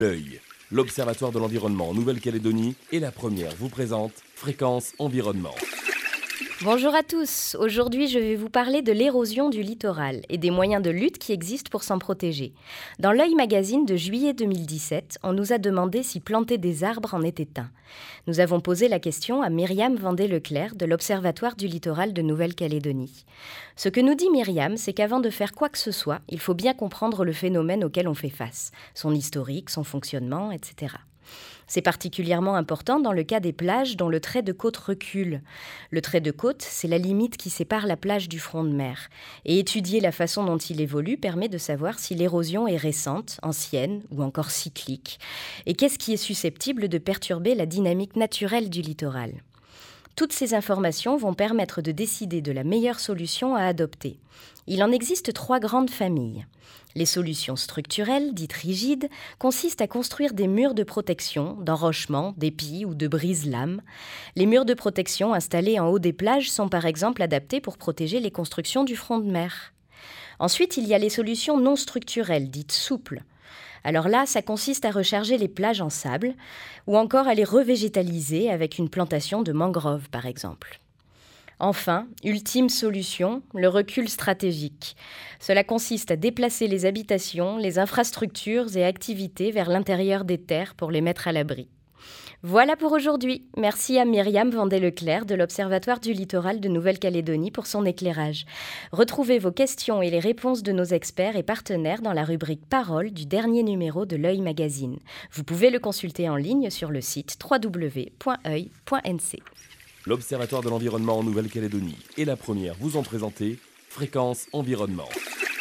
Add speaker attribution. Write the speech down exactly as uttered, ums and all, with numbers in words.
Speaker 1: L'œil, l'Observatoire de l'environnement en Nouvelle-Calédonie et la première vous présente Fréquence Environnement.
Speaker 2: Bonjour à tous, aujourd'hui je vais vous parler de l'érosion du littoral et des moyens de lutte qui existent pour s'en protéger. Dans l'Œil Magazine de juillet deux mille dix-sept, on nous a demandé si planter des arbres en était un. Nous avons posé la question à Myriam Vendée-Leclerc de l'Observatoire du littoral de Nouvelle-Calédonie. Ce que nous dit Myriam, c'est qu'avant de faire quoi que ce soit, il faut bien comprendre le phénomène auquel on fait face, son historique, son fonctionnement, et cetera. C'est particulièrement important dans le cas des plages dont le trait de côte recule. Le trait de côte, c'est la limite qui sépare la plage du front de mer. Et étudier la façon dont il évolue permet de savoir si l'érosion est récente, ancienne ou encore cyclique. Et qu'est-ce qui est susceptible de perturber la dynamique naturelle du littoral ? Toutes ces informations vont permettre de décider de la meilleure solution à adopter. Il en existe trois grandes familles. Les solutions structurelles, dites rigides, consistent à construire des murs de protection, d'enrochement, d'épis ou de brise-lames. Les murs de protection installés en haut des plages sont par exemple adaptés pour protéger les constructions du front de mer. Ensuite, il y a les solutions non structurelles, dites souples. Alors là, ça consiste à recharger les plages en sable ou encore à les revégétaliser avec une plantation de mangroves, par exemple. Enfin, ultime solution, le recul stratégique. Cela consiste à déplacer les habitations, les infrastructures et activités vers l'intérieur des terres pour les mettre à l'abri. Voilà pour aujourd'hui. Merci à Myriam Vendée-Leclerc de l'Observatoire du littoral de Nouvelle-Calédonie pour son éclairage. Retrouvez vos questions et les réponses de nos experts et partenaires dans la rubrique Paroles du dernier numéro de l'Œil Magazine. Vous pouvez le consulter en ligne sur le site w w w point oeil point n c.
Speaker 1: L'Observatoire de l'environnement en Nouvelle-Calédonie et la première vous ont présenté Fréquence Environnement.